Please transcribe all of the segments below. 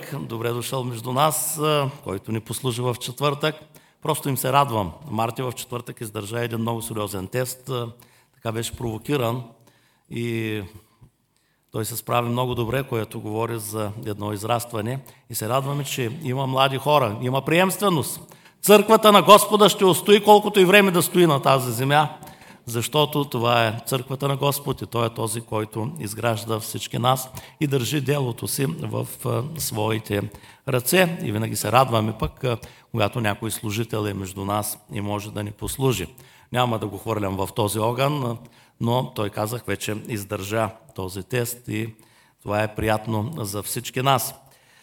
човек, добре дошъл между нас, който ни послужи в четвъртък. Просто им се радвам. Марти в четвъртък издържа един много сериозен тест, така беше провокиран и той се справи много добре, което говори за едно израстване. И се радваме, че има млади хора, има приемственост. Църквата на Господа ще устои колкото и време да стои на тази земя, защото това е църквата на Господ и Той е този, който изгражда всички нас и държи делото си в своите ръце. И винаги се радваме пък, когато някой служител е между нас и може да ни послужи. Няма да го хвърлям в този огън, но той, казах, вече издържа този тест и това е приятно за всички нас.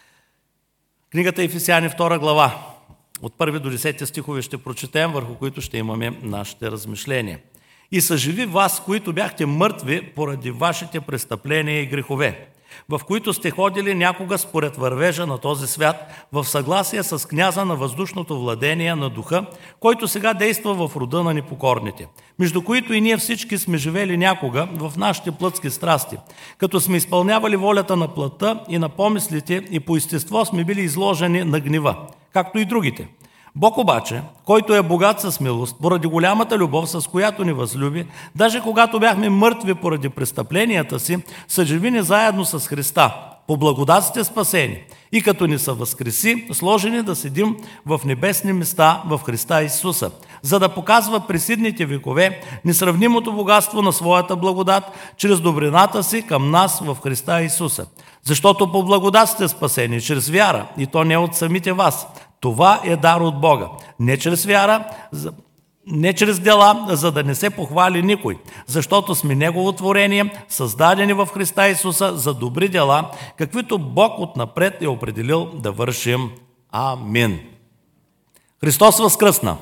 Книгата Ефесяни 2 глава, от 1 до 10 стихове ще прочетем, върху които ще имаме нашите размишления. И съживи вас, които бяхте мъртви поради вашите престъпления и грехове, в които сте ходили някога според вървежа на този свят, в съгласие с княза на въздушното владение на духа, който сега действа в рода на непокорните, между които и ние всички сме живели някога в нашите плътски страсти, като сме изпълнявали волята на плътта и на помислите и по естество сме били изложени на гнева, както и другите. Бог обаче, който е богат с милост, поради голямата любов, с която ни възлюби, даже когато бяхме мъртви поради престъпленията си, съживи ни заедно с Христа. По благодат сте спасени и като ни са възкреси, сложени да седим в небесни места в Христа Исуса, за да показва през идните векове несравнимото богатство на своята благодат, чрез добрината си към нас в Христа Исуса. Защото по благодат сте спасени, чрез вяра, и то не от самите вас. Това е дар от Бога. Не чрез вяра, не чрез дела, за да не се похвали никой, защото сме Негово творение, създадени в Христа Исуса за добри дела, каквито Бог отнапред е определил да вършим. Амин. Христос възкръсна.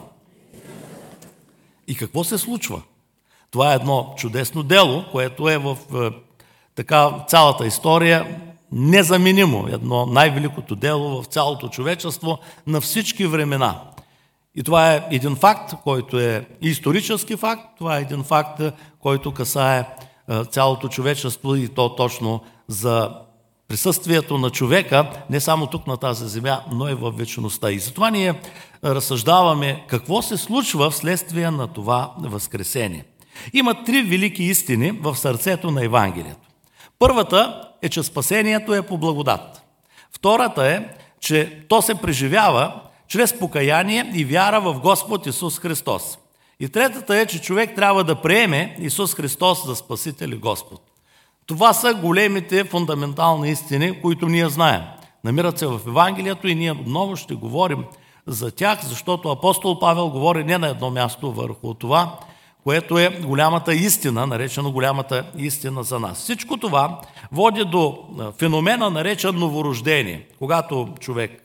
И какво се случва? Това е едно чудесно дело, което е в цялата история незаменимо, едно най-великото дело в цялото човечество на всички времена. И това е един факт, който е исторически факт, това е един факт, който касае цялото човечество и то точно за присъствието на човека, не само тук на тази земя, но и в вечността. И затова ние разсъждаваме какво се случва вследствие на това възкресение. Има три велики истини в сърцето на Евангелието. Първата е, че спасението е по благодат. Втората е, че то се преживява чрез покаяние и вяра в Господ Исус Христос. И третата е, че човек трябва да приеме Исус Христос за Спасител и Господ. Това са големите фундаментални истини, които ние знаем. Намират се в Евангелието и ние отново ще говорим за тях, защото апостол Павел говори не на едно място върху това, което е голямата истина, наречено голямата истина за нас. Всичко това води до феномена, наречен новорождение. Когато човек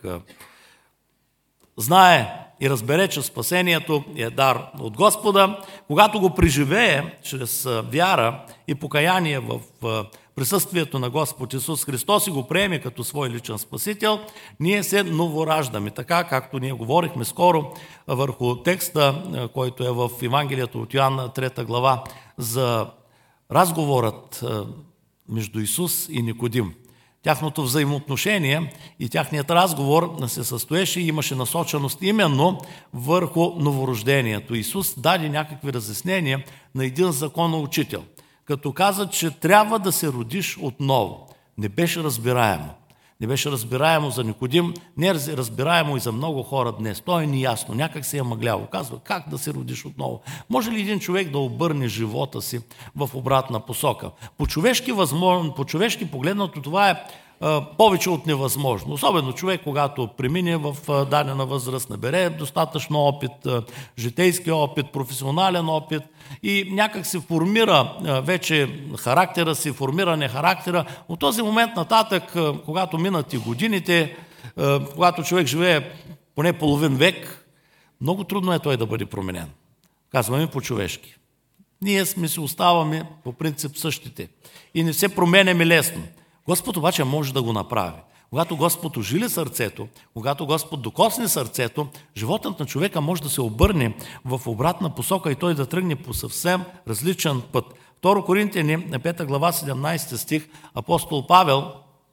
знае и разбере, че спасението е дар от Господа, когато го преживее чрез вяра и покаяние в присъствието на Господ Исус Христос и го приеме като свой личен спасител, ние се новораждаме. Така, както ние говорихме скоро върху текста, който е в Евангелието от Йоан 3 глава, за разговорът между Исус и Никодим. Тяхното взаимоотношение и тяхният разговор се състоеше и имаше насоченост именно върху новорождението. Исус даде някакви разяснения на един законоучител, като каза, че трябва да се родиш отново. Не беше разбираемо. Не беше разбираемо за Никодим, не е разбираемо и за много хора днес. То е неясно, някак се е мъгляво. Казва, как да се родиш отново? Може ли един човек да обърне живота си в обратна посока? По-човешки погледнато това е повече от невъзможно. Особено човек, когато премине в дадена възраст, набере достатъчно опит, житейски опит, професионален опит и някак се формира вече характера си, формиране характера. От този момент нататък, когато минат и годините, когато човек живее поне половин век, много трудно е той да бъде променен. Казваме по-човешки. Ние си оставаме по принцип същите и не се променяме лесно. Господ обаче може да го направи. Когато Господ ожили сърцето, когато Господ докосне сърцето, животът на човека може да се обърне в обратна посока и той да тръгне по съвсем различен път. 2 Коринтияни, 5 глава, 17 стих, апостол Павел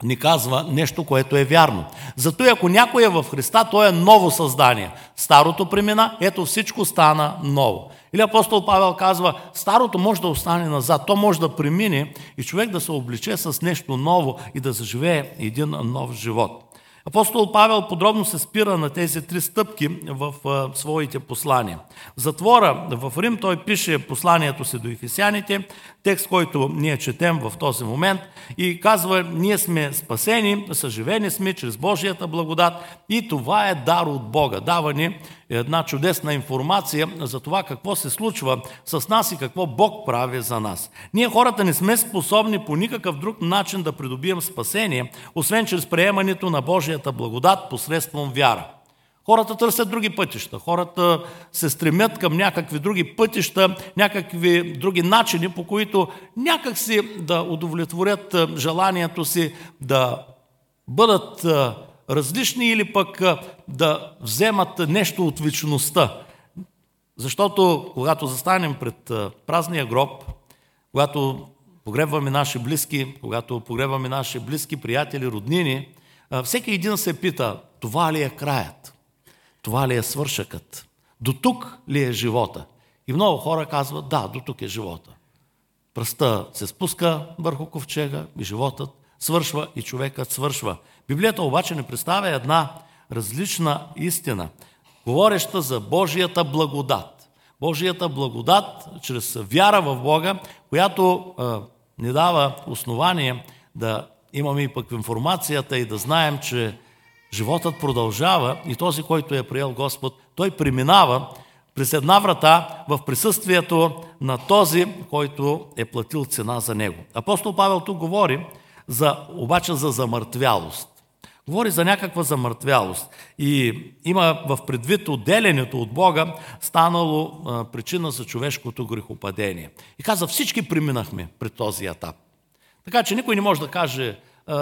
ни казва нещо, което е вярно. Зато и ако някой е в Христа, той е ново създание. Старото премина, ето всичко стана ново. Или апостол Павел казва, старото може да остане назад, то може да премине и човек да се облече с нещо ново и да заживее един нов живот. Апостол Павел подробно се спира на тези три стъпки в своите послания. В затвора в Рим той пише посланието си до ефесяните, текст, който ние четем в този момент и казва, ние сме спасени, съживени сме чрез Божията благодат и това е дар от Бога. Дава ни една чудесна информация за това какво се случва с нас и какво Бог прави за нас. Ние хората не сме способни по никакъв друг начин да придобием спасение, освен чрез приемането на Божията благодат посредством вяра. Хората търсят други пътища, хората се стремят към някакви други пътища, някакви други начини, по които някакси да удовлетворят желанието си да бъдат различни или пък да вземат нещо от вечността. Защото когато застанем пред празния гроб, когато погребваме наши близки, когато погребваме наши близки, приятели, роднини, всеки един се пита, това ли е краят? Това ли е свършъкът? До тук ли е живота? И много хора казват, да, до тук е живота. Пръста се спуска върху ковчега и животът свършва и човекът свършва. Библията обаче не представя една различна истина, говореща за Божията благодат. Божията благодат чрез вяра в Бога, която ни дава основание да имаме и пък информацията и да знаем, че животът продължава и този, който е приел Господ, той преминава през една врата в присъствието на този, който е платил цена за него. Апостол Павел тук говори обаче за замъртвялост. Говори за някаква замъртвялост и има в предвид отделянето от Бога станало причина за човешкото грехопадение. И каза, всички преминахме пред този етап. Така че никой не може да каже,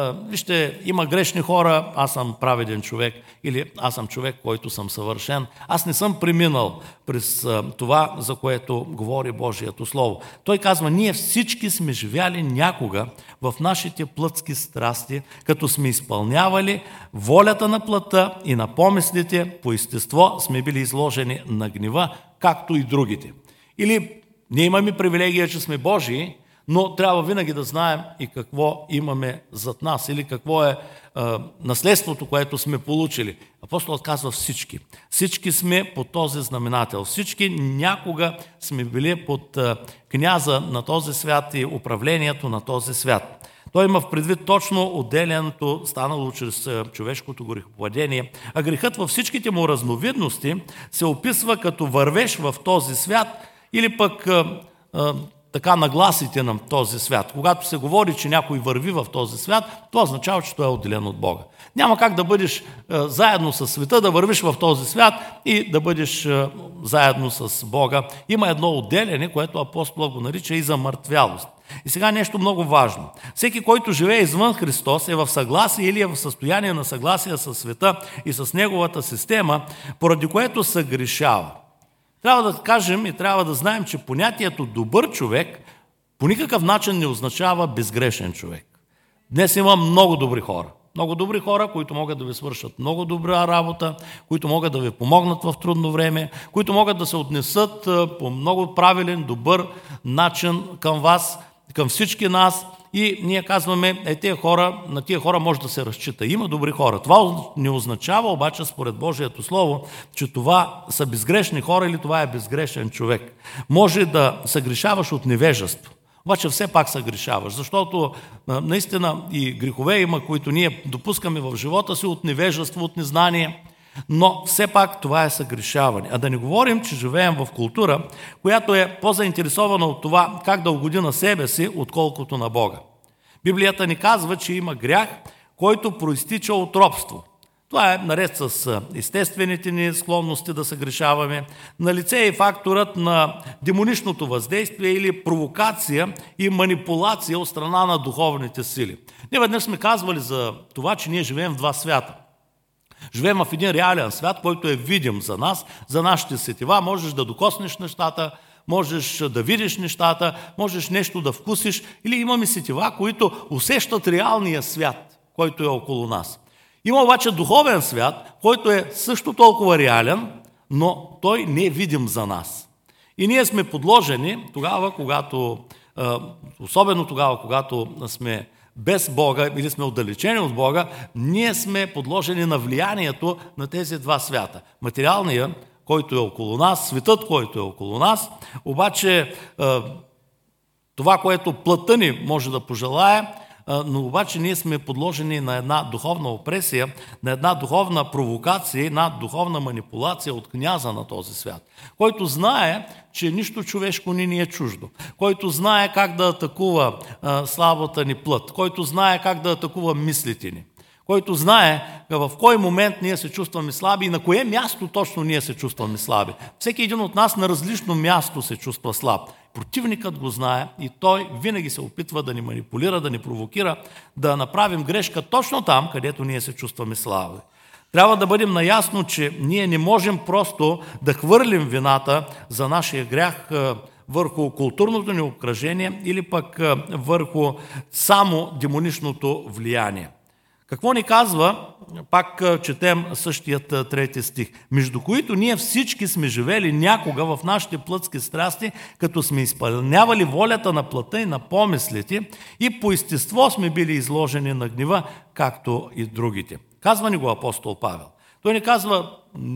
вижте, има грешни хора, аз съм праведен човек или аз съм човек, който съм съвършен. Аз не съм преминал през това, за което говори Божието Слово. Той казва, ние всички сме живяли някога в нашите плътски страсти, като сме изпълнявали волята на плътта и на помислите, по естество сме били изложени на гнева, както и другите. Или ние имаме привилегия, че сме Божии, но трябва винаги да знаем и какво имаме зад нас или какво е наследството, което сме получили. Апостолът казва всички. Всички сме под този знаменател. Всички някога сме били под княза на този свят и управлението на този свят. Той има в предвид точно отделянето, станало чрез човешкото грехопадение, а грехът във всичките му разновидности се описва като вървеж в този свят или пък така нагласите на този свят. Когато се говори, че някой върви в този свят, това означава, че той е отделен от Бога. Няма как да бъдеш заедно с света, да вървиш в този свят и да бъдеш заедно с Бога. Има едно отделяне, което апостолът го нарича и замъртвялост. И сега нещо много важно. Всеки, който живее извън Христос, е в съгласие или е в състояние на съгласие с света и с неговата система, поради което съгрешава. Трябва да кажем и трябва да знаем, че понятието добър човек по никакъв начин не означава безгрешен човек. Днес има много добри хора. Много добри хора, които могат да ви свършат много добра работа, които могат да ви помогнат в трудно време, които могат да се отнесат по много правилен, добър начин към вас, към всички нас. И ние казваме, на тия хора може да се разчита. Има добри хора. Това не означава обаче, според Божието Слово, че това са безгрешни хора или това е безгрешен човек. Може да съгрешаваш от невежество. Обаче все пак съгрешаваш, защото наистина и грехове има, които ние допускаме в живота си от невежество, от незнание, но все пак това е съгрешаване. А да не говорим, че живеем в култура, която е по-заинтересована от това как да угоди на себе си, отколкото на Бога. Библията ни казва, че има грях, който проистича от робство. Това е наред с естествените ни склонности да съгрешаваме. Налице е и факторът на демоничното въздействие или провокация и манипулация от страна на духовните сили. Ние веднъж сме казвали за това, че ние живеем в два свята. Живеем в един реален свят, който е видим за нас, за нашите сетива. Можеш да докоснеш нещата, можеш да видиш нещата, можеш нещо да вкусиш. Или имаме сетива, които усещат реалния свят, който е около нас. Има обаче духовен свят, който е също толкова реален, но той не е видим за нас. И ние сме подложени тогава, особено тогава, когато сме без Бога или сме отдалечени от Бога, ние сме подложени на влиянието на тези два свята. Материалният, който е около нас, светът, който е около нас, обаче това, което плътта ни може да пожелае, но обаче ние сме подложени на една духовна опресия, на една духовна провокация, една духовна манипулация от княза на този свят, който знае, че нищо човешко ни е чуждо, който знае как да атакува слабата ни плът, който знае как да атакува мислите ни, който знае в кой момент ние се чувстваме слаби и на кое място точно ние се чувстваме слаби. Всеки един от нас на различно място се чувства слаб. Противникът го знае и той винаги се опитва да ни манипулира, да ни провокира, да направим грешка точно там, където ние се чувстваме слаби. Трябва да бъдем наясно, че ние не можем просто да хвърлим вината за нашия грях върху културното ни обкръжение или пък върху само демоничното влияние. Какво ни казва? Пак четем същият 3 стих. Между които ние всички сме живели някога в нашите плътски страсти, като сме изпълнявали волята на плътта и на помислите и по естество сме били изложени на гнева, както и другите. Казва ни го апостол Павел. Той не казва,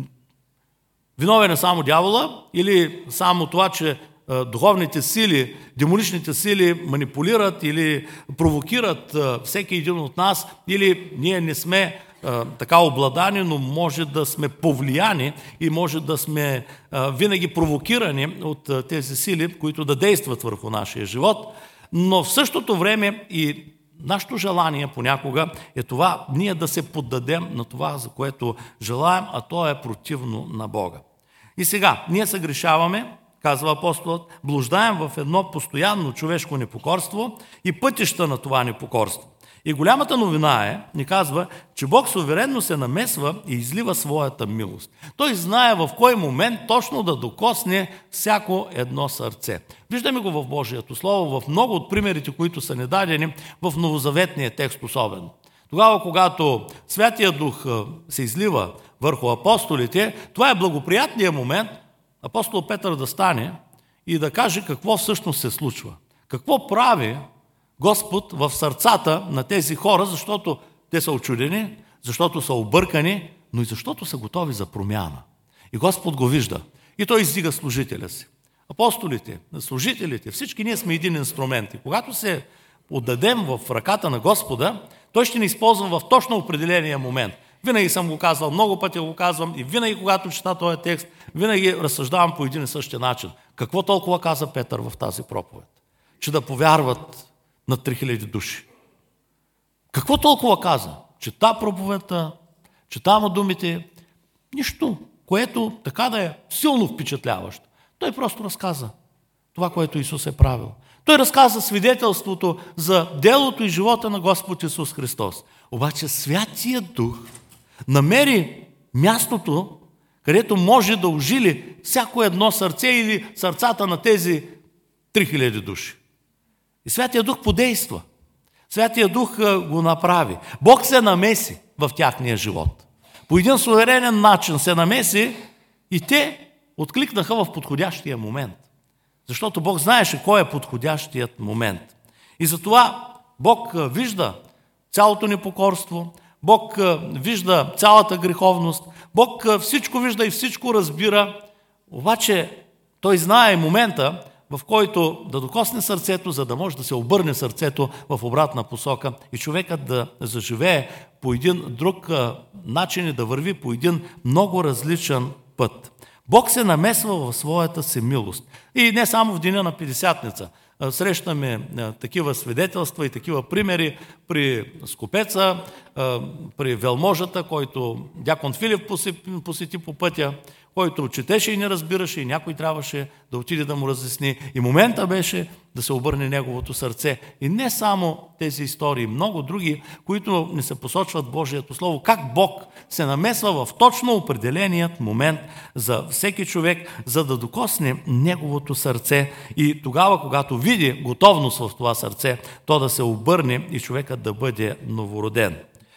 виновен е само дявола или само това, че духовните сили, демоничните сили манипулират или провокират всеки един от нас, или ние не сме така обладани, но може да сме повлияни и може да сме винаги провокирани от тези сили, които да действат върху нашия живот. Но в същото време и нашето желание понякога е това ние да се поддадем на това, за което желаем, а то е противно на Бога. И сега, ние съгрешаваме, казва апостолът, блуждаем в едно постоянно човешко непокорство и пътища на това непокорство. И голямата новина ни казва, че Бог суверенно се намесва и излива своята милост. Той знае в кой момент точно да докосне всяко едно сърце. Виждаме го в Божието Слово, в много от примерите, които са ни дадени в новозаветния текст особено. Тогава, когато Святия Дух се излива върху апостолите, това е благоприятният момент апостол Петър да стане и да каже какво всъщност се случва. Какво прави Господ в сърцата на тези хора, защото те са очудени, защото са объркани, но и защото са готови за промяна. И Господ го вижда. И той издига служителя си. Апостолите, служителите, всички ние сме един инструмент. И когато се отдадем в ръката на Господа, той ще ни използва в точно определения момент. Винаги съм го казвал, много пъти го казвам и винаги, когато чета този текст, винаги разсъждавам по един и същия начин. Какво толкова каза Петър в тази проповед? Че да повярват на 3000 души. Какво толкова каза? Чета проповедта, чета му думите, нищо, което така да е силно впечатляващо. Той просто разказа това, което Исус е правил. Той разказа свидетелството за делото и живота на Господ Исус Христос. Обаче Святия Дух намери мястото, където може да ожили всяко едно сърце или сърцата на тези 3000 души. И Святия Дух подейства. Святия Дух го направи. Бог се намеси в тяхния живот. По един суверенен начин се намеси и те откликнаха в подходящия момент. Защото Бог знаеше кой е подходящият момент. И затова Бог вижда цялото непокорство, Бог вижда цялата греховност, Бог всичко вижда и всичко разбира, обаче Той знае момента, в който да докосне сърцето, за да може да се обърне сърцето в обратна посока и човекът да заживее по един друг начин и да върви по един много различен път. Бог се намесва в своята си милост. И не само в деня на Петдесятница. Срещаме такива свидетелства и такива примери при скопеца, при велможата, който дякон Филип посети по пътя, който четеше и не разбираше и някой трябваше да отиде да му разясни. И момента беше да се обърне неговото сърце. И не само тези истории, много други, които ни се посочват в Божието Слово, как Бог се намесва в точно определеният момент за всеки човек, за да докосне неговото сърце. И тогава, когато види готовност в това сърце, то да се обърне и човекът да бъде новороден.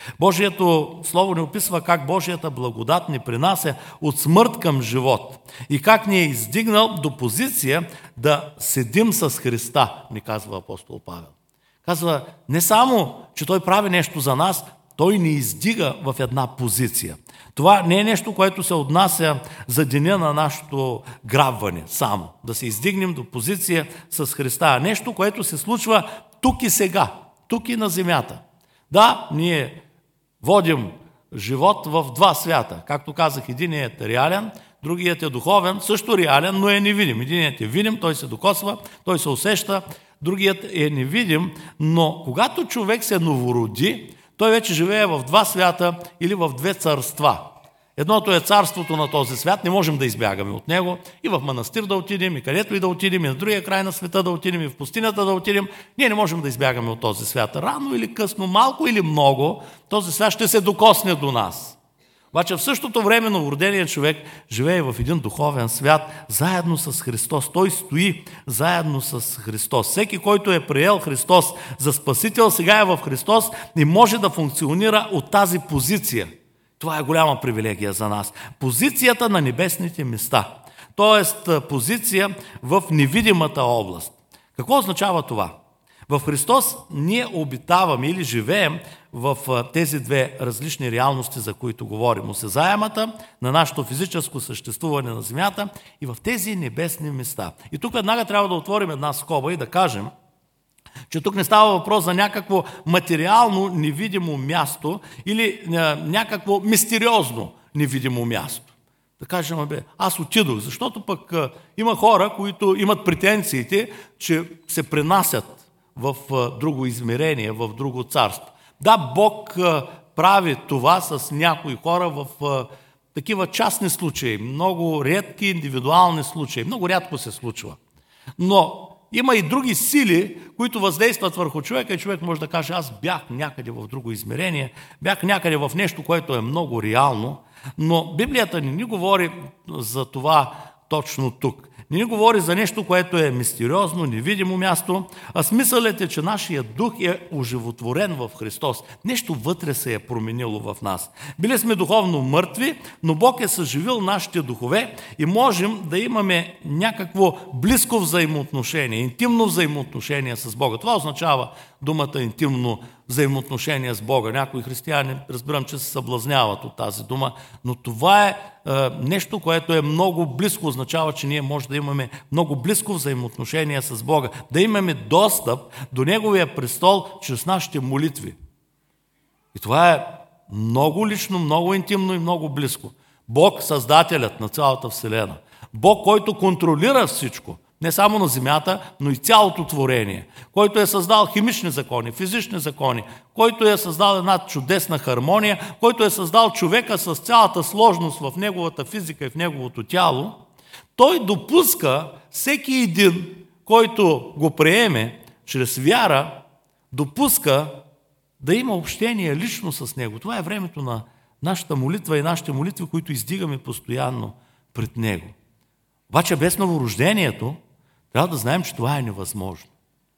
Божието Слово ни описва как Божията благодат ни принася от смърт към живот и как ни е издигнал до позиция да седим с Христа, ни казва апостол Павел. Казва, не само, че Той прави нещо за нас, Той ни издига в една позиция. Това не е нещо, което се отнася за деня на нашето грабване само. Да се издигнем до позиция с Христа. Нещо, което се случва тук и сега, тук и на земята. Да, ние водим живот в два свята. Както казах, единият е реален, другият е духовен, също реален, но е невидим. Единият е видим, той се докосва, той се усеща, другият е невидим, но когато човек се новороди, той вече живее в два свята или в две царства. Едното е царството на този свят, не можем да избягаме от него, и в манастир да отидем, и където и да отидем, и на другия край на света да отидем, и в пустинята да отидем. Ние не можем да избягаме от този свят. Рано или късно, малко или много, този свят ще се докосне до нас. Обаче в същото време новороденият човек живее в един духовен свят заедно с Христос. Той стои заедно с Христос. Всеки, който е приел Христос за Спасител, сега е в Христос и може да функционира от тази позиция. Това е голяма привилегия за нас. Позицията на небесните места. Тоест позиция в невидимата област. Какво означава това? В Христос ние обитаваме или живеем в тези две различни реалности, за които говорим. Осезаемата на нашето физическо съществуване на земята и в тези небесни места. И тук веднага трябва да отворим една скоба и да кажем, че тук не става въпрос за някакво материално невидимо място или някакво мистериозно невидимо място. Да кажем, аз отидох, защото пък има хора, които имат претенциите, че се пренасят в друго измерение, в друго царство. Да, Бог прави това с някои хора в такива частни случаи, много редки индивидуални случаи, много рядко се случва. Но има и други сили, които въздействат върху човека и човек може да каже, аз бях някъде в друго измерение, бях някъде в нещо, което е много реално, но Библията не ни говори за това точно тук. Не ни говори за нещо, което е мистериозно, невидимо място, а смисълът е, че нашия дух е оживотворен в Христос. Нещо вътре се е променило в нас. Били сме духовно мъртви, но Бог е съживил нашите духове и можем да имаме някакво близко взаимоотношение, интимно взаимоотношение с Бога. Това означава думата интимно взаимоотношение с Бога. Някои християни, разбирам, че се съблазняват от тази дума, но това е нещо, което е много близко, означава, че ние може да имаме много близко взаимоотношение с Бога, да имаме достъп до Неговия престол чрез нашите молитви. И това е много лично, много интимно и много близко. Бог, създателят на цялата Вселена. Бог, който контролира всичко. Не само на земята, но и цялото творение, който е създал химични закони, физични закони, който е създал една чудесна хармония, който е създал човека с цялата сложност в неговата физика и в неговото тяло, той допуска всеки един, който го приеме чрез вяра, допуска да има общение лично с него. Това е времето на нашата молитва и нашите молитви, които издигаме постоянно пред него. Обаче без новорождението трябва да знаем, че това е невъзможно.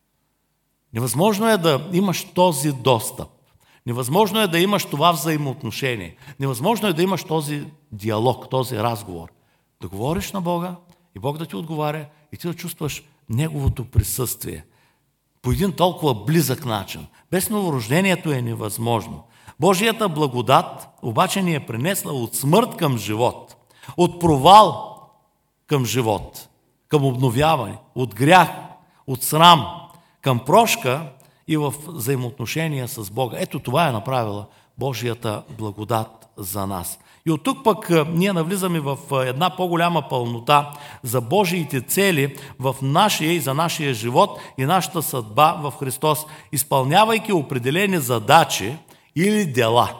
Невъзможно е да имаш този достъп. Невъзможно е да имаш това взаимоотношение. Невъзможно е да имаш този диалог, този разговор. Да говориш на Бога и Бог да ти отговаря и ти да чувстваш Неговото присъствие по един толкова близък начин. Без новорождението е невъзможно. Божията благодат обаче ни е принесла от смърт към живот, от провал към живот, към обновяване, от грях, от срам, към прошка и в взаимоотношения с Бога. Ето това е направила Божията благодат за нас. И от тук пък ние навлизаме в една по-голяма пълнота за Божиите цели в нашия и за нашия живот и нашата съдба в Христос, изпълнявайки определени задачи или дела.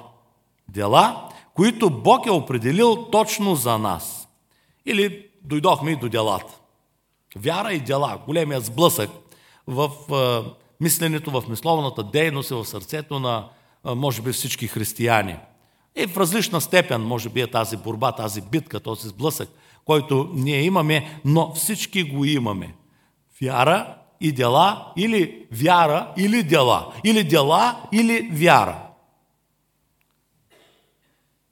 Дела, които Бог е определил точно за нас. Или дойдохме и до делата. Вяра и дела, големия сблъсък в мисленето, в мисловната дейност и в сърцето на, може би, всички християни. И в различна степен, може би, е тази борба, тази битка, този сблъсък, който ние имаме, но всички го имаме. Вяра и дела, или вяра, или дела. Или дела, или вяра.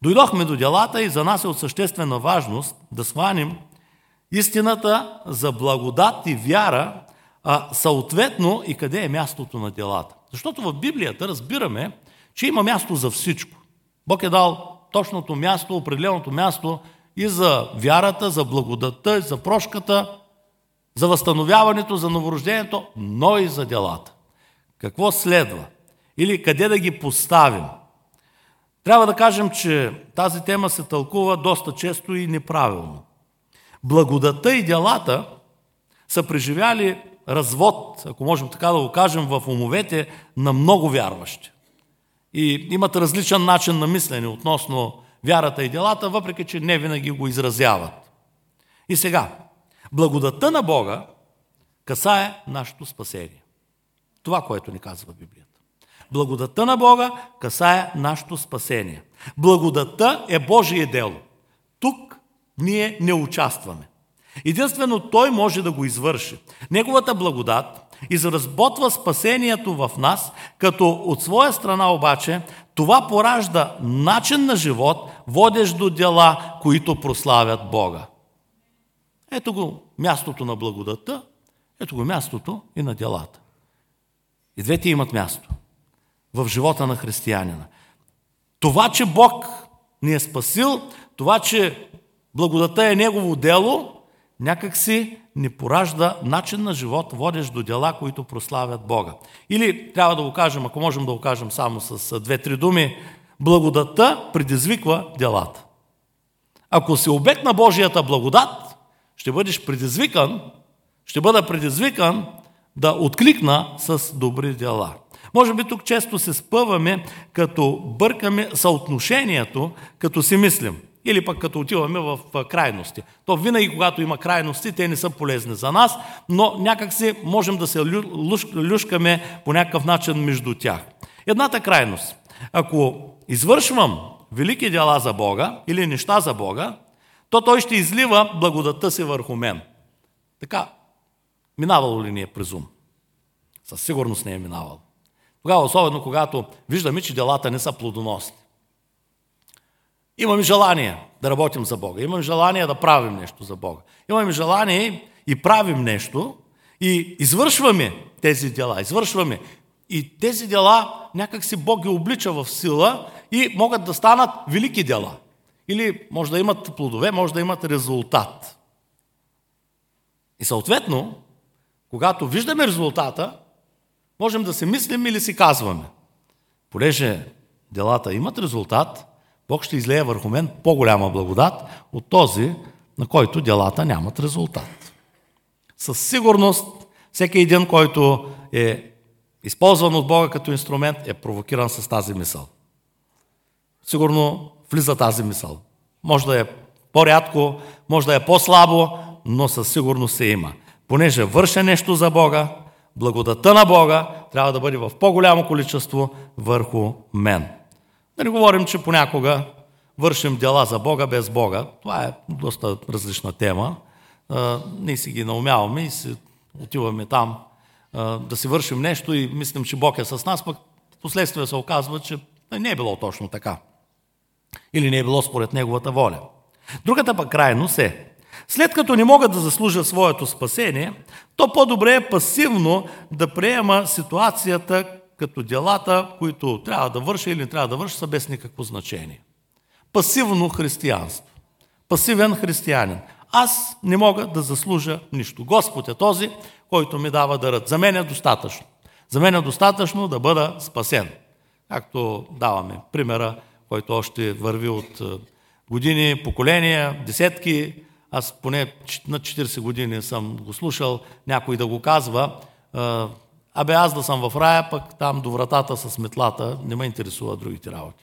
Дойдохме до делата и за нас е от съществена важност да схванем истината за благодат и вяра, съответно и къде е мястото на делата. Защото в Библията разбираме, че има място за всичко. Бог е дал точното място, определеното място и за вярата, за благодатта, за прошката, за възстановяването, за новорождението, но и за делата. Какво следва? Или къде да ги поставим? Трябва да кажем, че тази тема се тълкува доста често и неправилно. Благодатта и делата са преживяли развод, ако можем така да го кажем, в умовете на много вярващи. И имат различен начин на мислене относно вярата и делата, въпреки че не винаги го изразяват. И сега, благодатта на Бога касае нашето спасение. Това, което ни казва Библията. Благодатта на Бога касае нашето спасение. Благодатта е Божие дело. Тук ние не участваме. Единствено Той може да го извърши. Неговата благодат изразботва спасението в нас, като от своя страна обаче това поражда начин на живот, водещ до дела, които прославят Бога. Ето го мястото на благодатта, ето го мястото и на делата. И двете имат място в живота на християнина. Това, че Бог ни е спасил, това, че благодатта е Негово дело, някак си ни поражда начин на живот, водещ до дела, които прославят Бога. Или трябва да го кажем, ако можем да го кажем само с две-три думи, благодатта предизвиква делата. Ако си обект на Божията благодат, ще бъда предизвикан да откликна с добри дела. Може би тук често се спъваме, като бъркаме съотношението, като си мислим. Или пък като отиваме в крайности. То винаги, когато има крайности, те не са полезни за нас, но някак си можем да се люшкаме по някакъв начин между тях. Едната крайност. Ако извършвам велики дела за Бога или неща за Бога, то Той ще излива благодатта си върху мен. Така, минавало ли ни е през ум? Със сигурност не е минавало. Тогава, особено когато виждаме, че делата не са плодоносни. Имаме желание да работим за Бога. Имаме желание да правим нещо за Бога. Имаме желание и правим нещо и извършваме тези дела. И тези дела някак си Бог ги облича в сила и могат да станат велики дела. Или може да имат плодове, може да имат резултат. И съответно, когато виждаме резултата, можем да си мислим или си казваме. Понеже делата имат резултат, Бог ще излее върху мен по-голяма благодат от този, на който делата нямат резултат. Със сигурност, всеки един, който е използван от Бога като инструмент, е провокиран с тази мисъл. Сигурно влиза тази мисъл. Може да е по-рядко, може да е по-слабо, но със сигурност се има. Понеже върша нещо за Бога, благодатта на Бога трябва да бъде в по-голямо количество върху мен. Да не говорим, че понякога вършим дела за Бога без Бога. Това е доста различна тема. Ние си ги наумяваме и си отиваме там да си вършим нещо и мислим, че Бог е с нас, пък последствие се оказва, че не е било точно така. Или не е било според Неговата воля. Другата пък крайност е, след като не могат да заслужат своето спасение, то по-добре е пасивно да приема ситуацията като делата, които трябва да върша или не трябва да върша, са без никакво значение. Пасивно християнство. Пасивен християнин. Аз не мога да заслужа нищо. Господ е този, който ми дава дарът. За мен е достатъчно. За мен е достатъчно да бъда спасен. Както даваме примера, който още върви от години, поколения, десетки. Аз поне на 40 години съм го слушал, някой да го казва. Аз да съм в рая, пък там до вратата с метлата, не ме интересува другите работи.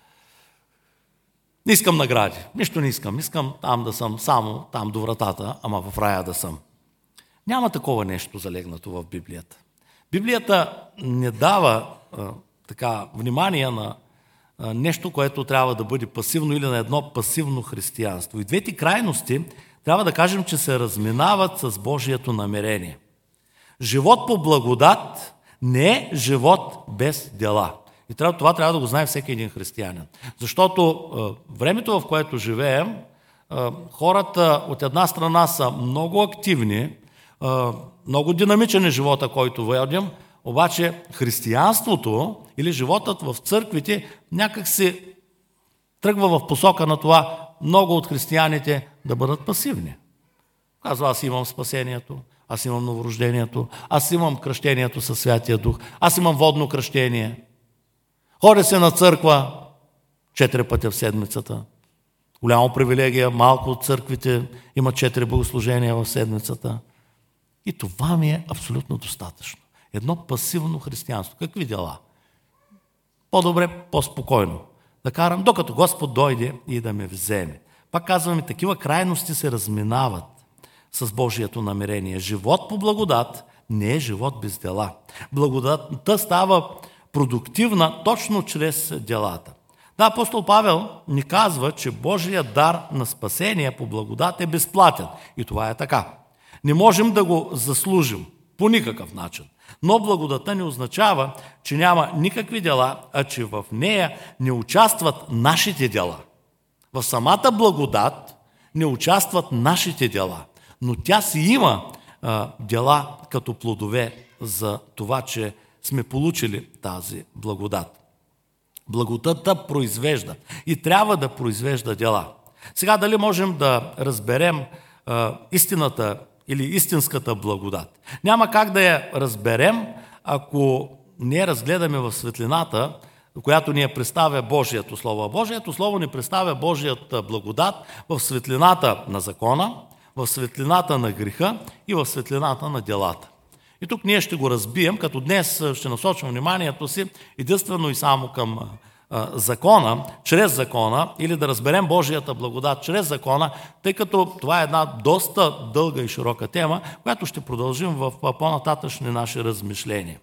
Не искам награди, нищо не искам. Искам там да съм, само там до вратата, ама в рая да съм. Няма такова нещо залегнато в Библията. Библията не дава внимание на нещо, което трябва да бъде пасивно или на едно пасивно християнство. И двете крайности трябва да кажем, че се разминават с Божието намерение. Живот по благодат не е живот без дела. И това трябва да го знае всеки един християнин. Защото времето, в което живеем, хората от една страна са много активни, много динамичен е живота, който водим, обаче християнството или животът в църквите някак се тръгва в посока на това много от християните да бъдат пасивни. Казва, аз имам спасението, аз имам новорождението, аз имам кръщението със Святия Дух, аз имам водно кръщение. Ходя се на църква 4 пъти в седмицата. Голяма привилегия, малко от църквите имат 4 богослужения в седмицата. И това ми е абсолютно достатъчно. Едно пасивно християнство. Какви дела? По-добре, по-спокойно. Да карам, докато Господ дойде и да ме вземе. Пак казваме, такива крайности се разминават с Божието намерение. Живот по благодат не е живот без дела. Благодатта става продуктивна точно чрез делата. Да, апостол Павел ни казва, че Божият дар на спасение по благодат е безплатен. И това е така. Не можем да го заслужим по никакъв начин. Но благодатта не означава, че няма никакви дела, а че в нея не участват нашите дела. В самата благодат не участват нашите дела, но тя си има дела като плодове за това, че сме получили тази благодат. Благодатта произвежда и трябва да произвежда дела. Сега дали можем да разберем истината или истинската благодат? Няма как да я разберем, ако не я разгледаме в светлината, която ни я представя Божието Слово. Божието Слово ни представя Божията благодат в светлината на закона, в светлината на греха и в светлината на делата. И тук ние ще го разбием, като днес ще насочим вниманието си единствено и само към закона, чрез закона, или да разберем Божията благодат чрез закона, тъй като това е една доста дълга и широка тема, която ще продължим в по-нататъчни наши размишления.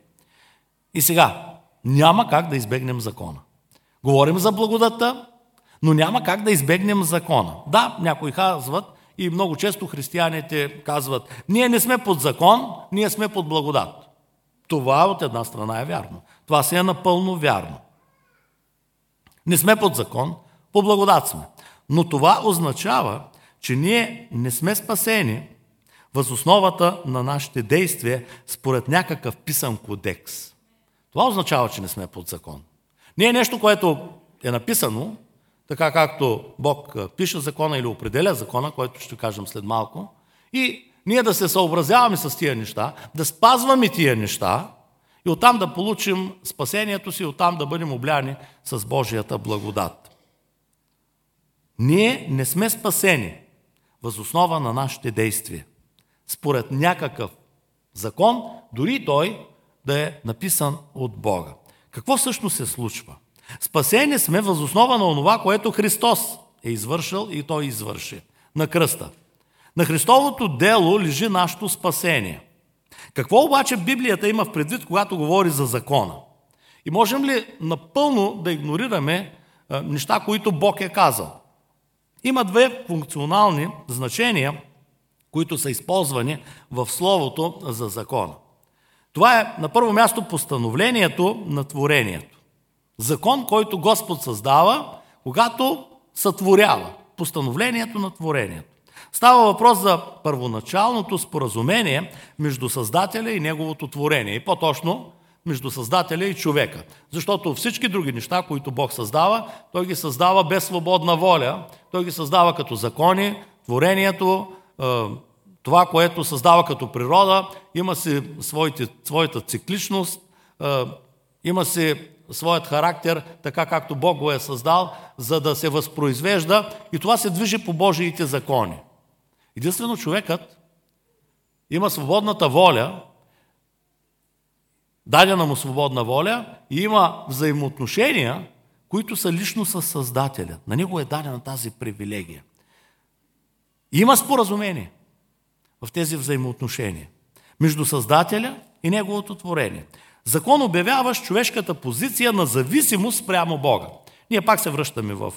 И сега, няма как да избегнем закона. Говорим за благодата, но няма как да избегнем закона. Да, някои казват, и много често християните казват, ние не сме под закон, ние сме под благодат. Това от една страна е вярно. Това си е напълно вярно. Не сме под закон, по благодат сме. Но това означава, че ние не сме спасени въз основата на нашите действия според някакъв писан кодекс. Това означава, че не сме под закон. Не е нещо, което е написано, така както Бог пише закона или определя закона, който ще кажем след малко, и ние да се съобразяваме с тия неща, да спазваме тия неща и оттам да получим спасението си, оттам да бъдем обляни с Божията благодат. Ние не сме спасени въз основа на нашите действия. Според някакъв закон, дори той да е написан от Бога. Какво всъщност се случва? Спасени сме въз основа на онова, което Христос е извършил и той извърши на кръста. На Христовото дело лежи нашето спасение. Какво обаче Библията има в предвид, когато говори за закона? И можем ли напълно да игнорираме неща, които Бог е казал? Има две функционални значения, които са използвани в Словото за закона. Това е на първо място постановлението на творението. Закон, който Господ създава, когато сътворява. Постановлението на творението. Става въпрос за първоначалното споразумение между Създателя и неговото творение. И по-точно между Създателя и човека. Защото всички други неща, които Бог създава, Той ги създава без свободна воля. Той ги създава като закони, творението, това, което създава като природа, има си своята цикличност, има си своят характер, така както Бог го е създал, за да се възпроизвежда и това се движи по Божиите закони. Единствено човекът има свободната воля, дадена му свободна воля и има взаимоотношения, които са лично със Създателя. На него е дадена тази привилегия. Има споразумение в тези взаимоотношения между Създателя и неговото творение. Закон обявяваш човешката позиция на зависимост спрямо Бога. Ние пак се връщаме в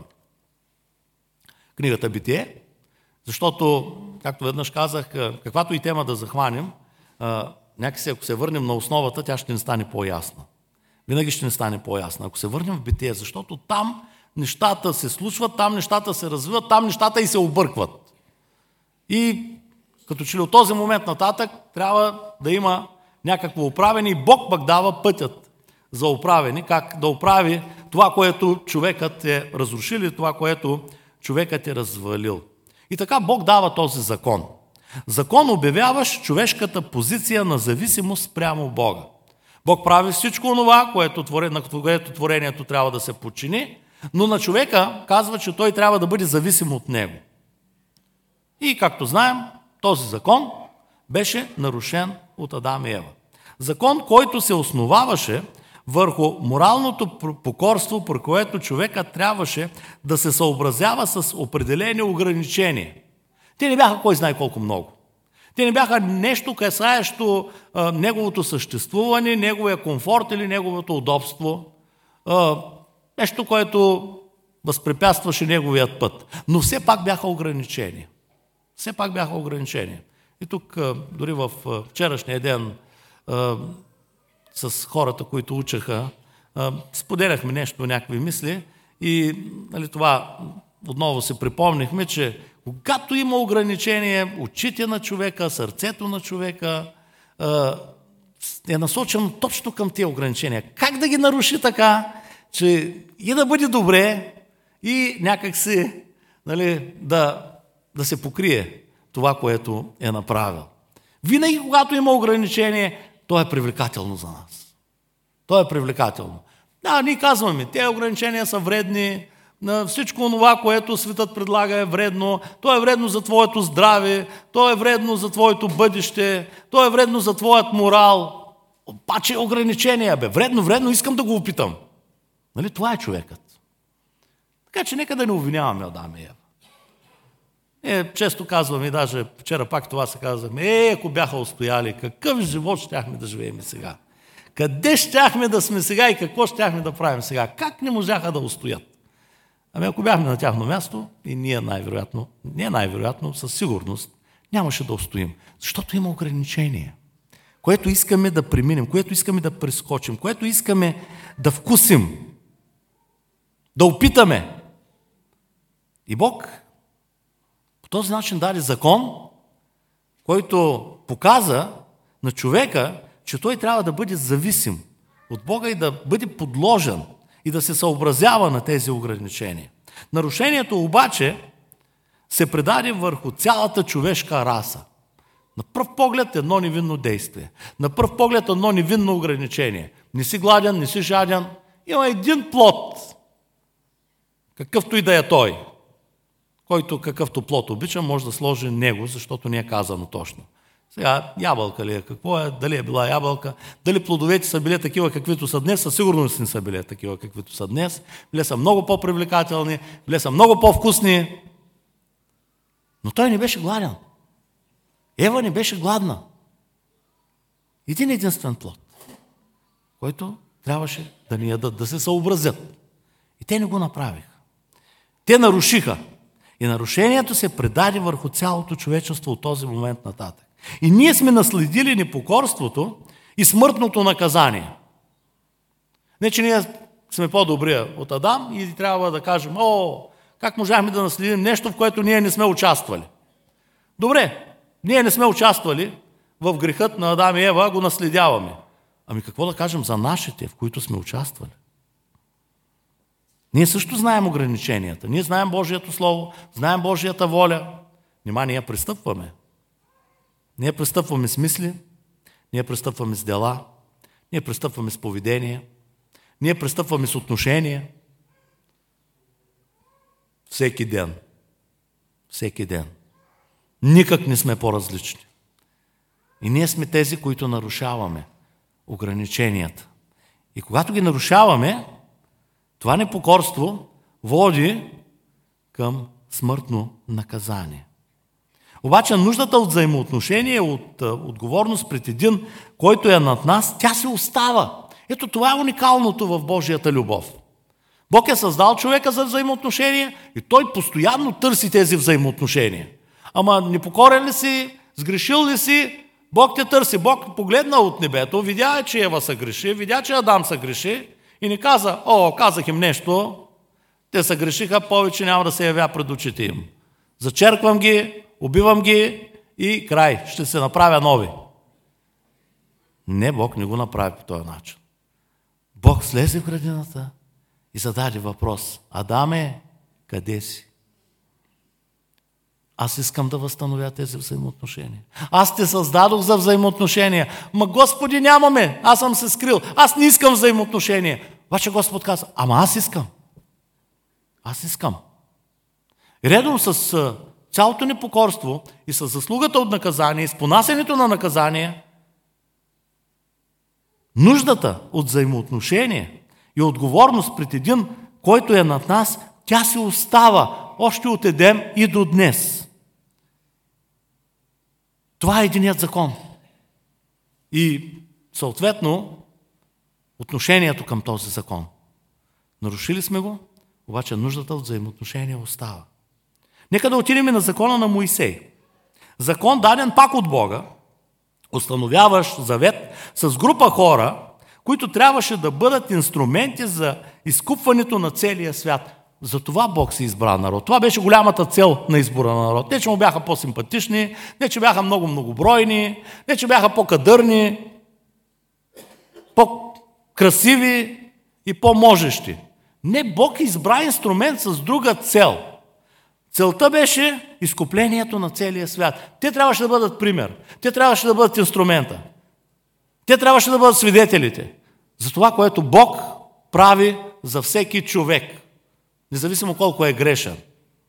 книгата Битие, защото, както веднъж казах, каквато и тема да захванем, някакси ако се върнем на основата, тя ще ни стане по-ясна. Винаги ще ни стане по-ясно, ако се върнем в Битие, защото там нещата се случват, там нещата се развиват, там нещата и се объркват. И като че ли от този момент нататък трябва да има някакво оправене и Бог пък дава пътят за оправене, как да оправи това, което човекът е разрушил и това, което човекът е развалил. И така Бог дава този закон. Закон, обявяваш човешката позиция на зависимост спрямо Бога. Бог прави всичко това, на което творението трябва да се подчини, но на човека казва, че той трябва да бъде зависим от него. И както знаем, този закон беше нарушен от Адам и Ева. Закон, който се основаваше върху моралното покорство, при което човека трябваше да се съобразява с определени ограничения. Те не бяха кой знае колко много. Те не бяха нещо касаещо неговото съществуване, неговия комфорт или неговото удобство. Нещо, което възпрепятстваше неговият път. Но все пак бяха ограничения. Все пак бяха ограничения. И тук, дори в вчерашния ден, с хората, които учаха, споделяхме нещо, някакви мисли и това отново се припомнихме, че когато има ограничение, очите на човека, сърцето на човека е насочено точно към тези ограничения. Как да ги наруши така, че и да бъде добре, и някак си да се покрие това, което е направил. Винаги, когато има ограничение, то е привлекателно за нас. То е привлекателно. Да, ние казваме, тези ограничения са вредни, на всичко това, което светът предлага е вредно, то е вредно за твоето здраве, то е вредно за твоето бъдеще, то е вредно за твоят морал. Обаче ограничения, вредно, искам да го опитам. Това е човекът. Така че нека да не обвиняваме Адам и Ева. Често казваме, даже вчера пак това се казваме, ако бяха устояли, какъв живот щяхме да живеем сега? Къде щяхме да сме сега и какво щяхме да правим сега? Как не можаха да устоят? Ако бяхме на тяхно място, и ние най-вероятно, със сигурност, нямаше да устоим. Защото има ограничения, което искаме да преминем, което искаме да прескочим, което искаме да вкусим, да опитаме. И Бог по този начин даде закон, който показа на човека, че той трябва да бъде зависим от Бога и да бъде подложен и да се съобразява на тези ограничения. Нарушението обаче се предаде върху цялата човешка раса. На пръв поглед едно невинно действие. На пръв поглед едно невинно ограничение. Не си гладен, не си жаден. Има един плод, какъвто и да е той, който какъвто плод обича, може да сложи него, защото не е казано точно. Сега, ябълка ли е, какво е, дали е била ябълка, дали плодовете са били такива, каквито са днес, със сигурност не са били такива, каквито са днес. Били са много по-привлекателни, били са много по-вкусни. Но той не беше гладен. Ева не беше гладна. Един единствен плод, който трябваше да ни ядат, да се съобразят. И те не го направиха. Те нарушиха. И нарушението се предаде върху цялото човечество от този момент нататък. И ние сме наследили непокорството и смъртното наказание. Не, че ние сме по-добри от Адам и трябва да кажем, как можахме да наследим нещо, в което ние не сме участвали. Добре, ние не сме участвали в грехът на Адам и Ева, го наследяваме. Ами какво да кажем за нашите, в които сме участвали? Ние също знаем ограниченията. Ние знаем Божието Слово, знаем Божията воля. Нима ние престъпваме. Ние престъпваме с мисли, ние престъпваме с дела, ние престъпваме с поведение, ние престъпваме с отношения. Всеки ден. Всеки ден. Никак не сме по-различни. И ние сме тези, които нарушаваме ограниченията. И когато ги нарушаваме, това непокорство води към смъртно наказание. Обаче нуждата от взаимоотношение, от отговорност пред един, който е над нас, тя се остава. Ето това е уникалното в Божията любов. Бог е създал човека за взаимоотношения и той постоянно търси тези взаимоотношения. Ама непокорен ли си, сгрешил ли си, Бог те търси. Бог погледна от небето, видя, че Ева се греши, видя, че Адам се греши и ни каза, казах им нещо, те се грешиха, повече няма да се явя пред очите им. Зачерквам ги, убивам ги и край, ще се направя нови. Не, Бог не го направи по този начин. Бог слезе в градината и зададе въпрос. Адаме, къде си? Аз искам да възстановя тези взаимоотношения. Аз те създадох за взаимоотношения. Ма Господи, нямаме. Аз съм се скрил. Аз не искам взаимоотношения. Обаче Господ каза, ама аз искам. Аз искам. Редом с цялото непокорство и с заслугата от наказание, и с понасенето на наказание, нуждата от взаимоотношение и отговорност пред един, който е над нас, тя се остава още от Едем и до днес. Това е единият закон. И съответно отношението към този закон. Нарушили сме го, обаче нуждата от взаимоотношение остава. Нека да отидем на закона на Моисей. Закон даден пак от Бога, установяващ завет с група хора, които трябваше да бъдат инструменти за изкупването на целия свят. Затова Бог си избра народ. Това беше голямата цел на избора на народ. Не, че му бяха по-симпатични, не, че бяха многобройни, не, че бяха по-кадърни, по-красиви и по-можещи. Не, Бог избра инструмент с друга цел. Целта беше изкуплението на целия свят. Те трябваше да бъдат пример. Те трябваше да бъдат инструмента. Те трябваше да бъдат свидетелите за това, което Бог прави за всеки човек, независимо колко е грешен.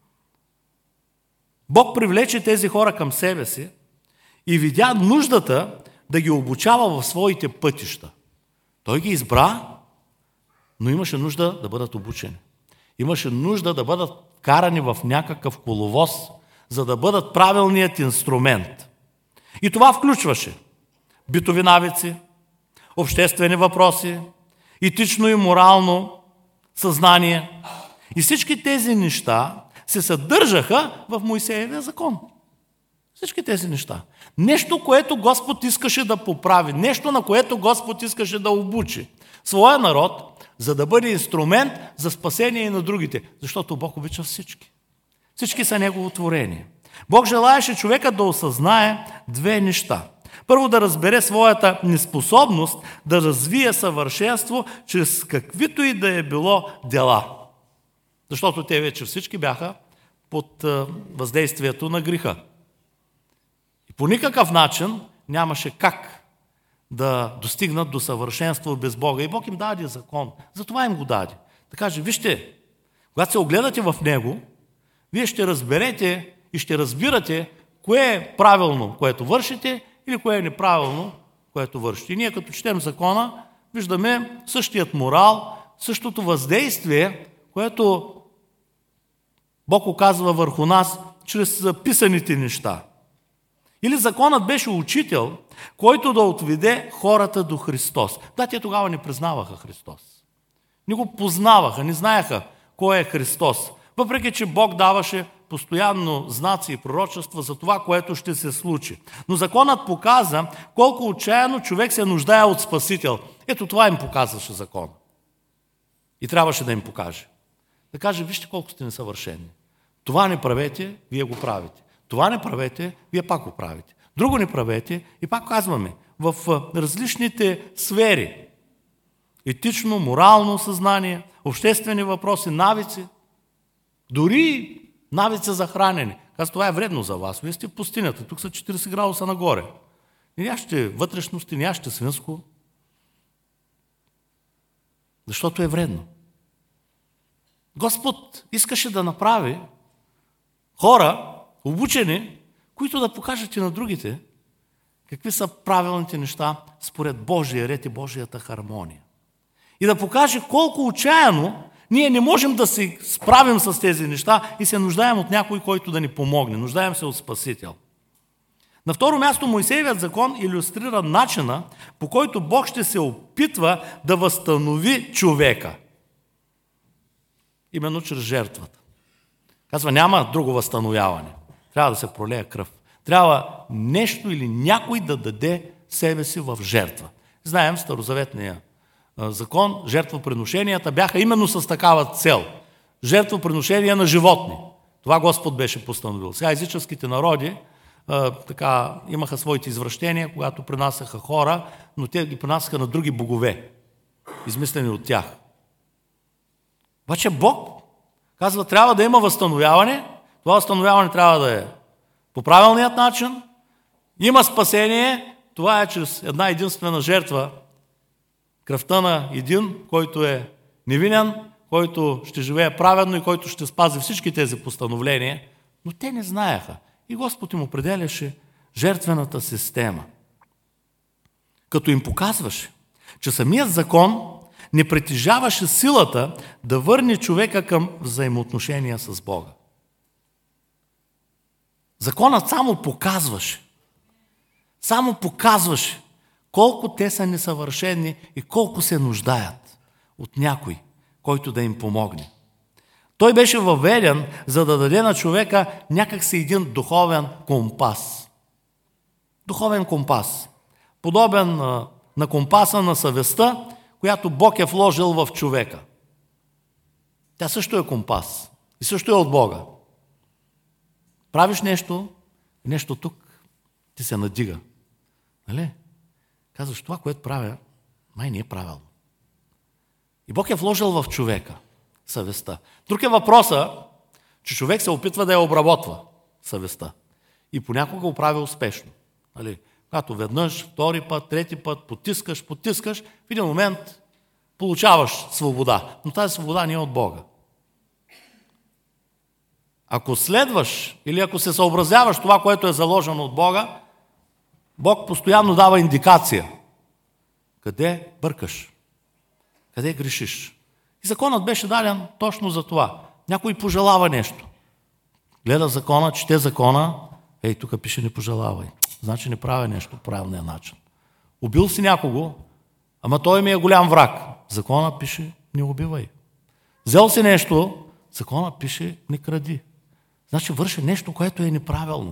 Бог привлече тези хора към себе си и видя нуждата да ги обучава в своите пътища. Той ги избра, но имаше нужда да бъдат обучени. Имаше нужда да бъдат карани в някакъв коловоз, за да бъдат правилният инструмент. И това включваше битови навици, обществени въпроси, етично и морално съзнание. И всички тези неща се съдържаха в Моисеевия закон. Всички тези неща. Нещо, което Господ искаше да поправи, нещо, на което Господ искаше да обучи своя народ, за да бъде инструмент за спасение и на другите. Защото Бог обича всички. Всички са Негово творение. Бог желаеше човека да осъзнае две неща. Първо, да разбере своята неспособност да развие съвършенство чрез каквито и да е било дела. Защото те вече всички бяха под въздействието на греха. И по никакъв начин нямаше как да достигнат до съвършенство без Бога. И Бог им даде закон. Затова им го даде. Да каже, вижте, когато се огледате в него, вие ще разберете и ще разбирате кое е правилно, което вършите, или кое е неправилно, което вършите. И ние като четем закона, виждаме същият морал, същото въздействие, което Бог оказва върху нас чрез записаните неща. Или законът беше учител, който да отведе хората до Христос. Да, те тогава не признаваха Христос. Не го познаваха, не знаеха кой е Христос. Въпреки че Бог даваше постоянно знаци и пророчества за това, което ще се случи. Но законът показа колко отчаяно човек се нуждае от Спасител. Ето това им показваше закон. И трябваше да им покаже. Да каже, вижте колко сте несъвършени. Това не правете, вие го правите. Това не правете, вие пак го правите. Друго не правете и пак казваме, в различните сфери. Етично, морално съзнание, обществени въпроси, навици, дори навици за хранене. Казва, това е вредно за вас. Вие сте в пустинята, тук са 40 градуса нагоре. Не яще вътрешности, не яще свинско. Защото е вредно. Господ искаше да направи хора, обучени, които да покажат и на другите какви са правилните неща според Божия ред и Божията хармония. И да покаже колко отчаяно ние не можем да се справим с тези неща и се нуждаем от някой, който да ни помогне. Нуждаем се от Спасител. На второ място, Моисеевият закон илюстрира начина, по който Бог ще се опитва да възстанови човека. Именно чрез жертвата. Казва, няма друго възстановяване. Трябва да се пролее кръв. Трябва нещо или някой да даде себе си в жертва. Знаем, старозаветния закон, жертвоприношенията бяха именно с такава цел. Жертвоприношения на животни. Това Господ беше постановил. Сега езическите народи имаха своите извращения, когато принасяха хора, но те ги принасяха на други богове, измислени от тях. Обаче Бог казва, трябва да има възстановяване. Това възстановяване трябва да е по правилният начин. Има спасение. Това е чрез една единствена жертва. Кръвта на един, който е невинен, който ще живее праведно и който ще спази всички тези постановления. Но те не знаеха. И Господ им определяше жертвената система. Като им показваше, че самият закон не притежаваше силата да върне човека към взаимоотношения с Бога. Законът само показваше колко те са несъвършени и колко се нуждаят от някой, който да им помогне. Той беше въведен, за да даде на човека някакси един духовен компас. Духовен компас. Подобен на компаса на съвестта, която Бог е вложил в човека. Тя също е компас. И също е от Бога. Правиш нещо тук, ти се надига. Нали? Казваш, това, което правя, май не е правилно. И Бог е вложил в човека съвестта. Друг е въпросът, че човек се опитва да я обработва съвестта. И понякога го прави успешно. Нали? Когато веднъж, втори път, трети път, потискаш, в един момент получаваш свобода. Но тази свобода не е от Бога. Ако следваш или ако се съобразяваш това, което е заложено от Бога, Бог постоянно дава индикация. Къде бъркаш? Къде грешиш? И законът беше даден точно за това. Някой пожелава нещо. Гледа закона, чете закона, тук пише не пожелавай. Значи не прави нещо по правилния начин. Убил си някого, ама той ми е голям враг. Закона пише не убивай. Взел си нещо, закона пише не кради. Значи върши нещо, което е неправилно.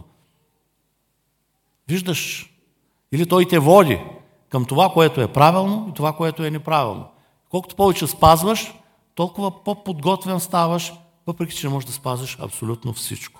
Виждаш, или той те води към това, което е правилно и това, което е неправилно. Колкото повече спазваш, толкова по-подготвен ставаш, въпреки че не можеш да спазваш абсолютно всичко.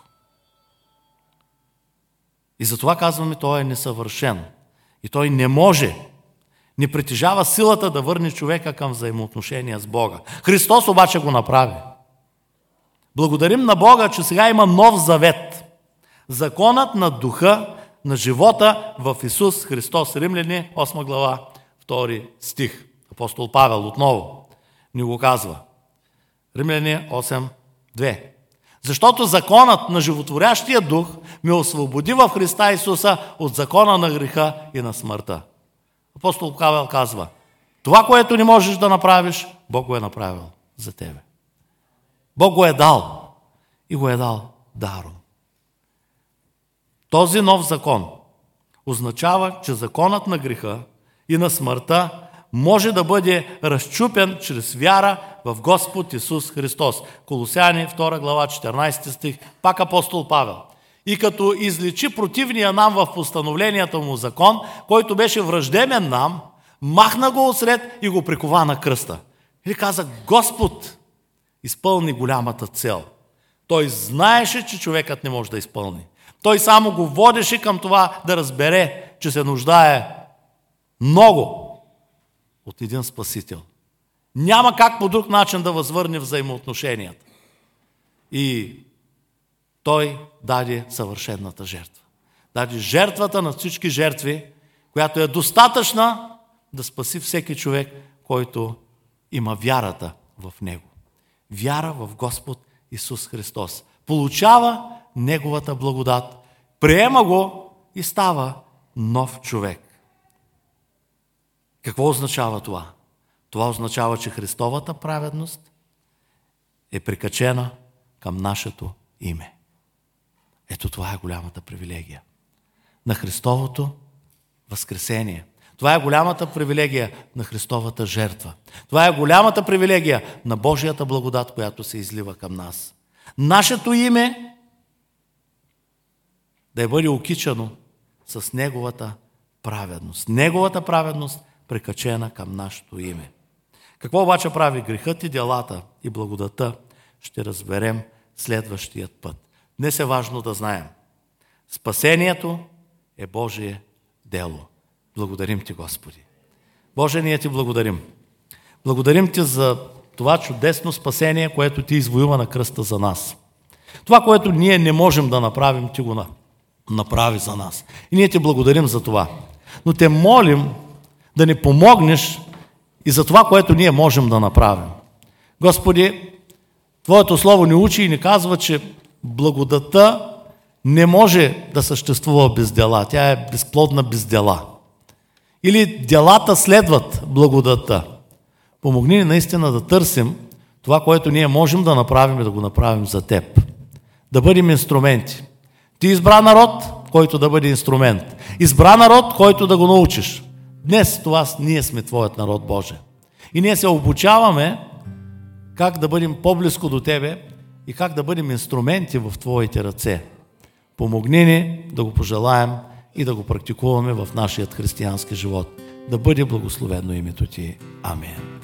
И затова казваме, той е несъвършен. И той не притежава силата да върне човека към взаимоотношения с Бога. Христос обаче го направи. Благодарим на Бога, че сега има нов завет. Законът на духа, на живота в Исус Христос. Римляни, 8 глава, 2 стих. Апостол Павел отново ни го казва. Римляни 8:2. Защото законът на животворящия дух ме освободи в Христа Исуса от закона на греха и на смъртта. Апостол Павел казва, това, което не можеш да направиш, Бог го е направил за тебе. Бог го е дал и го е дал даром. Този нов закон означава, че законът на греха и на смъртта може да бъде разчупен чрез вяра в Господ Исус Христос. Колосяни 2 глава 14 стих, пак апостол Павел. И като изличи противния нам в постановленията му закон, който беше враждебен нам, махна го отсред и го прикова на кръста. И каза, Господ изпълни голямата цел. Той знаеше, че човекът не може да изпълни. Той само го водеше към това да разбере, че се нуждае много от един Спасител. Няма как по друг начин да възвърне взаимоотношенията. И той даде съвършената жертва. Даде жертвата на всички жертви, която е достатъчна да спаси всеки човек, който има вярата в него. Вяра в Господ Исус Христос. Получава Неговата благодат, приема го и става нов човек. Какво означава това? Това означава, че Христовата праведност е прикачена към нашето име. Ето това е голямата привилегия на Христовото възкресение. Това е голямата привилегия на Христовата жертва. Това е голямата привилегия на Божията благодат, която се излива към нас. Нашето име да бъде окичано с Неговата праведност. Неговата праведност прикачена към нашето име. Какво обаче прави грехът и делата и благодата, ще разберем следващият път. Днес е важно да знаем. Спасението е Божие дело. Благодарим Ти, Господи. Боже, ние Ти благодарим. Благодарим Ти за това чудесно спасение, което Ти извоюва на кръста за нас. Това, което ние не можем да направим, Ти го направи за нас. И ние Ти благодарим за това. Но Те молим да ни помогнеш и за това, което ние можем да направим. Господи, Твоето Слово ни учи и ни казва, че благодата не може да съществува без дела. Тя е безплодна без дела. Или делата следват благодата. Помогни ни наистина да търсим това, което ние можем да направим и да го направим за Теб. Да бъдем инструменти. Ти избра народ, който да бъде инструмент. Избра народ, който да го научиш. Днес това ние сме Твоят народ, Боже. И ние се обучаваме как да бъдем по-близко до Тебе и как да бъдем инструменти в Твоите ръце. Помогни ни да го пожелаем и да го практикуваме в нашия християнски живот. Да бъде благословено името Ти. Амин.